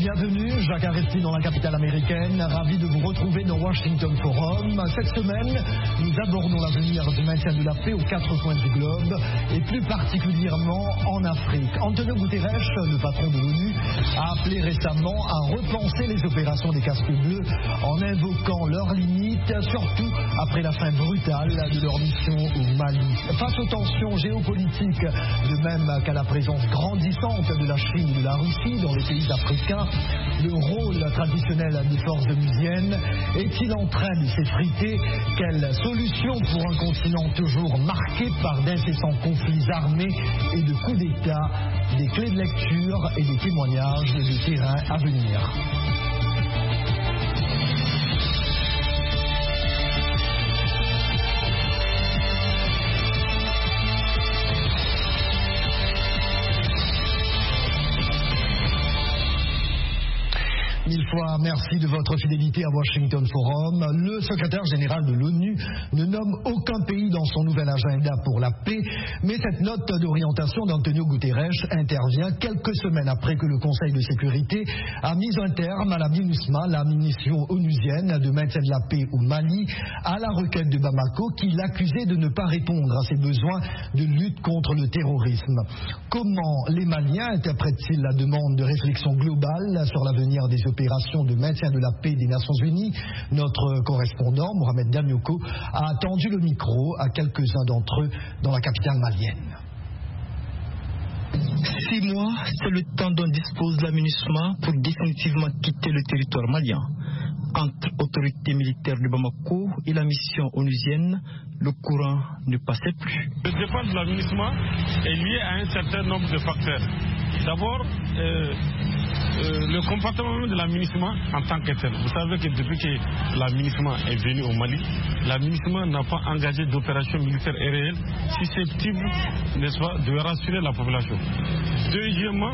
bienvenue, Jacques Aristide dans la capitale américaine, ravi de vous retrouver dans Washington Forum. Cette semaine, nous abordons l'avenir du maintien de la paix aux quatre coins du globe et plus particulièrement en Afrique. Antonio Guterres, le patron de l'ONU, a appelé récemment à repenser les opérations des casques bleus en invoquant leurs limites, surtout après la fin brutale de leur mission au Mali. Face aux tensions géopolitiques, de même qu'à la présence grandissante de la Chine et de la Russie dans les pays africains, le rôle traditionnel des forces onusiennes est-il en train de s'effriter? Quelle solution pour un continent toujours marqué par d'incessants conflits armés et de coups d'État? Des clés de lecture et des témoignages de terrain à venir. 1000 fois merci de votre fidélité à Washington Forum. Le secrétaire général de l'ONU ne nomme aucun pays dans son nouvel agenda pour la paix, mais cette note d'orientation d'Antonio Guterres intervient quelques semaines après que le Conseil de sécurité a mis un terme à la MINUSMA, la mission onusienne de maintien de la paix au Mali, à la requête de Bamako qui l'accusait de ne pas répondre à ses besoins de lutte contre le terrorisme. Comment les Maliens interprètent-ils la demande de réflexion globale sur l'avenir des opérations de maintien de la paix des Nations Unies? Notre correspondant, Mohamed Damioko, a attendu le micro à quelques-uns d'entre eux dans la capitale malienne. 6 mois, c'est le temps dont dispose la MINUSMA pour définitivement quitter le territoire malien. Entre autorités militaires de Bamako et la mission onusienne, le courant ne passait plus. Le départ de la MINUSMA est lié à un certain nombre de facteurs. D'abord, le comportement de la MINUSMA en tant que tel. Vous savez que depuis que la MINUSMA est venue au Mali, la MINUSMA n'a pas engagé d'opération militaire et réelle susceptible, n'est-ce pas, de rassurer la population. Deuxièmement,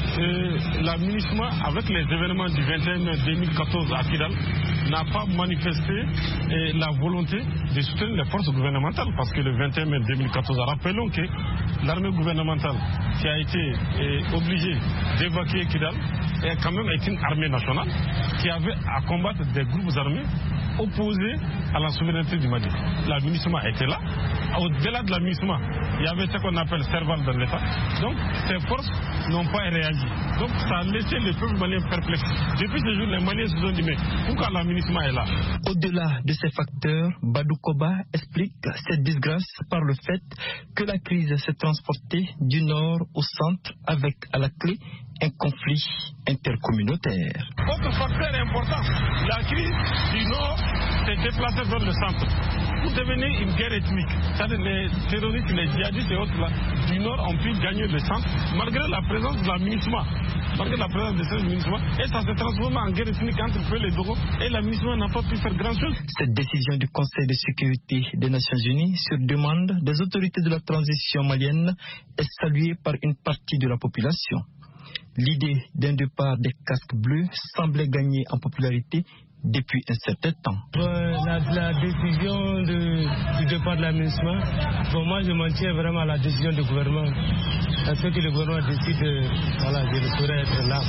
la MINUSMA, avec les événements du 21 mai 2014 à Kidal, n'a pas manifesté la volonté de soutenir les forces gouvernementales, parce que le 21 mai 2014, rappelons que l'armée gouvernementale qui a été obligée d'évacuer Kidal est quand même une armée nationale qui avait à combattre des groupes armés opposés à la souveraineté du Mali. La MINUSMA était là. Au-delà de la MINUSMA, il y avait ce qu'on appelle serval dans l'État. Donc, ces forces n'ont pas réagi. Donc, ça a laissé le peuple malien perplexe. Depuis ce jour, les Maliens se sont dit, mais pourquoi la MINUSMA est là? Au-delà de ces facteurs, Badou Koba explique cette disgrâce par le fait que la crise s'est transportée du nord au centre avec à la clé un conflit intercommunautaire. Autre facteur important, la crise du nord s'est déplacée vers le centre. Pour devenir une guerre ethnique. C'est-à-dire les terroristes, les djihadistes et autres là, du nord ont pu gagner le centre malgré la présence de la MINUSMA. Malgré la présence de cette MINUSMA, et ça s'est transformé en guerre ethnique entre Feu et Dogo, et la MINUSMA n'a pas pu faire grand-chose. Cette décision du Conseil de sécurité des Nations Unies sur demande des autorités de la transition malienne est saluée par une partie de la population. L'idée d'un départ des casques bleus semblait gagner en popularité depuis un certain temps. La décision du départ de la MINUSMA, pour moi je m'en tiens vraiment à la décision du gouvernement. Parce que le gouvernement décide, voilà, je pourrais être là.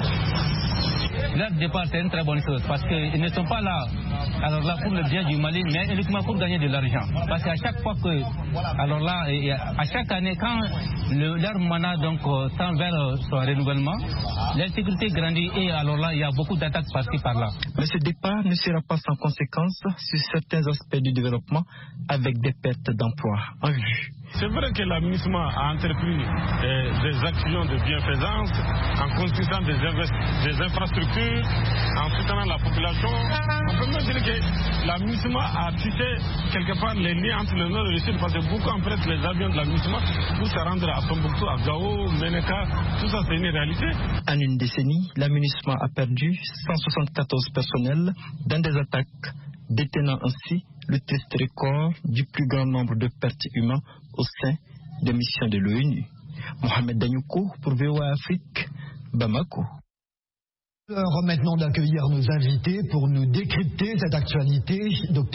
Leur départ, c'est une très bonne chose parce qu'ils ne sont pas là, alors là pour le bien du Mali, mais uniquement pour gagner de l'argent. Parce qu'à chaque fois que, alors là, à chaque année, quand leur mandat donc tend vers son renouvellement, l'insécurité grandit et alors là, il y a beaucoup d'attaques par-ci par-là. Mais ce départ ne sera pas sans conséquence sur certains aspects du développement avec des pertes d'emplois en vue. C'est vrai que la MINUSMA a entrepris des actions de bienfaisance en construisant des infrastructures, en soutenant la population. On peut même dire que la MINUSMA a tissé quelque part les liens entre le nord et le sud parce que beaucoup empruntent les avions de la MINUSMA pour se rendre à Tombouctou, à Gao, Meneka, tout ça c'est une réalité. En une décennie, la MINUSMA a perdu 174 personnels dans des attaques, détenant ainsi le triste record du plus grand nombre de pertes humaines au sein des missions de l'ONU. Mohamed Damioko pour VOA Afrique, Bamako. L'heure maintenant d'accueillir nos invités pour nous décrypter cette actualité. Dr